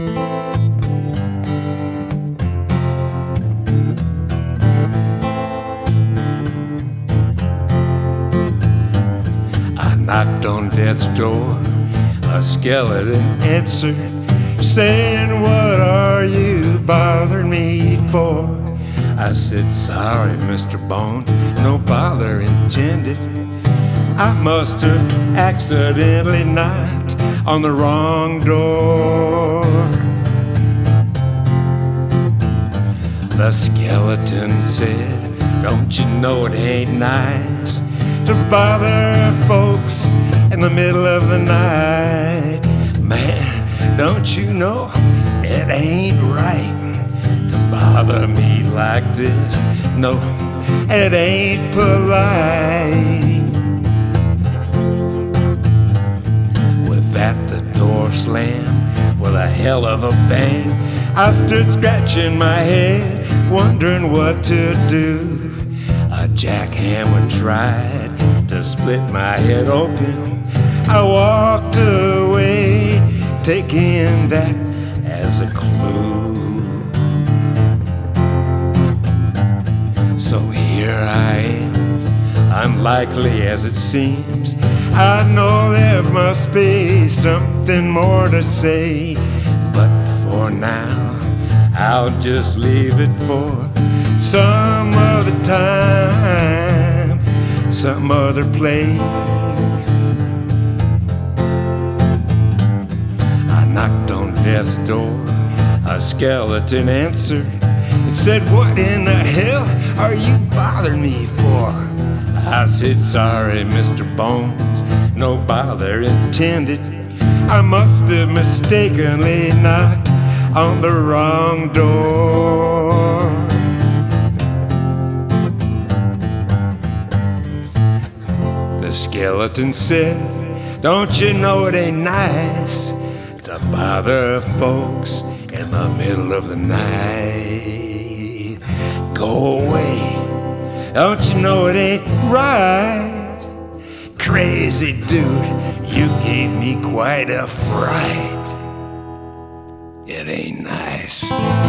I knocked on death's door. A skeleton answered, saying, "What are you bothering me for?" I said, "Sorry, Mr. Bones, no bother intended. I must have accidentally knocked on the wrong door." The skeleton said, "Don't you know it ain't nice to bother folks in the middle of the night? Man, don't you know it ain't right to bother me like this? No, it ain't polite." With that, the door slammed with a hell of a bang. I stood scratching my head, wondering what to do. A jackhammer tried to split my head open. I walked away, taking that as a clue. So here I am, unlikely as it seems. I know there must be something more to say, but for now, I'll just leave it for some other time, some other place. I knocked on death's door. A skeleton answered and said, "What in the hell are you bothering me for?" I said, "Sorry, Mr. Bones, no bother intended. I must have mistakenly knocked on the wrong door." The skeleton said, "Don't you know it ain't nice to bother folks in the middle of the night? Go away, don't you know it ain't right? Crazy dude, you gave me quite a fright. It ain't nice."